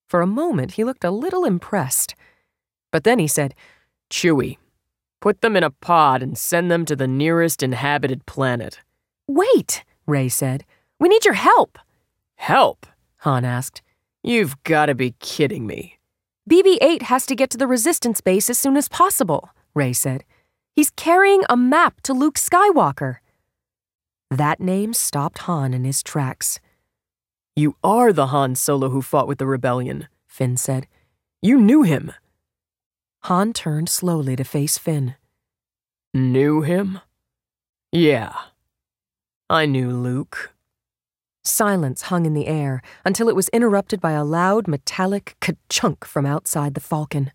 For a moment, he looked a little impressed. But then he said, "Chewie, put them in a pod and send them to the nearest inhabited planet." "Wait," Rey said. "We need your help." "Help?" Han asked. "You've got to be kidding me." "BB-8 has to get to the Resistance base as soon as possible," Rey said. "He's carrying a map to Luke Skywalker." That name stopped Han in his tracks. "You are the Han Solo who fought with the rebellion," Finn said. "You knew him." Han turned slowly to face Finn. "Knew him? Yeah. I knew Luke." Silence hung in the air until it was interrupted by a loud metallic ka-chunk from outside the Falcon.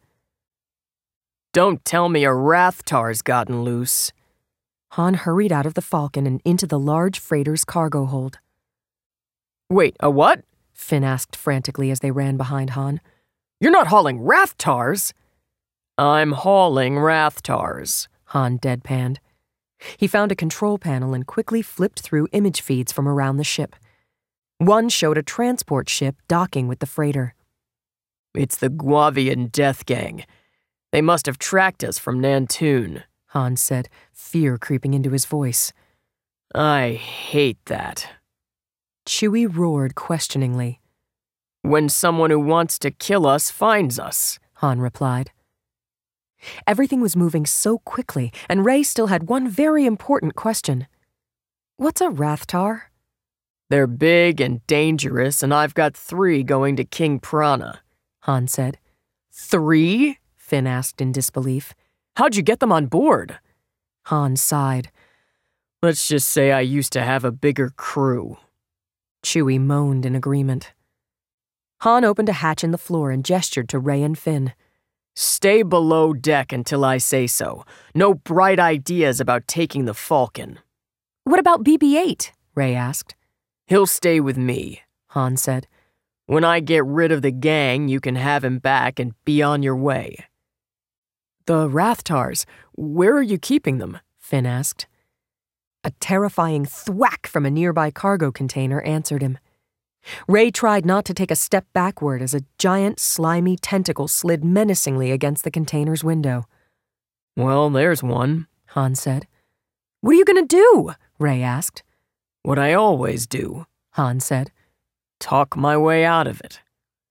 "Don't tell me a Rathtar's gotten loose." Han hurried out of the Falcon and into the large freighter's cargo hold. "Wait, a what?" Finn asked frantically as they ran behind Han. "You're not hauling Rathtars?" "I'm hauling Rathtars," Han deadpanned. He found a control panel and quickly flipped through image feeds from around the ship. One showed a transport ship docking with the freighter. "It's the Guavian Death Gang. They must have tracked us from Nantoon," Han said, fear creeping into his voice. "I hate that." Chewie roared questioningly. "When someone who wants to kill us finds us," Han replied. Everything was moving so quickly, and Rey still had one very important question. "What's a Rathtar?" "They're big and dangerous, and I've got 3 going to King Prana," Han said. 3? Finn asked in disbelief. "How'd you get them on board?" Han sighed. "Let's just say I used to have a bigger crew." Chewie moaned in agreement. Han opened a hatch in the floor and gestured to Rey and Finn. "Stay below deck until I say so. No bright ideas about taking the Falcon." "What about BB-8?" Rey asked. "He'll stay with me," Han said. "When I get rid of the gang, you can have him back and be on your way." "The Rathtars, where are you keeping them?" Finn asked. A terrifying thwack from a nearby cargo container answered him. Rey tried not to take a step backward as a giant, slimy tentacle slid menacingly against the container's window. "Well, there's one," Han said. "What are you going to do?" Rey asked. "What I always do," Han said. "Talk my way out of it."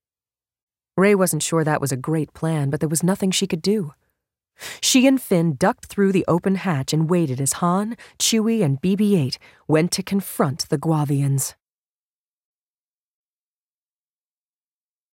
Rey wasn't sure that was a great plan, but there was nothing she could do. She and Finn ducked through the open hatch and waited as Han, Chewie, and BB-8 went to confront the Guavians.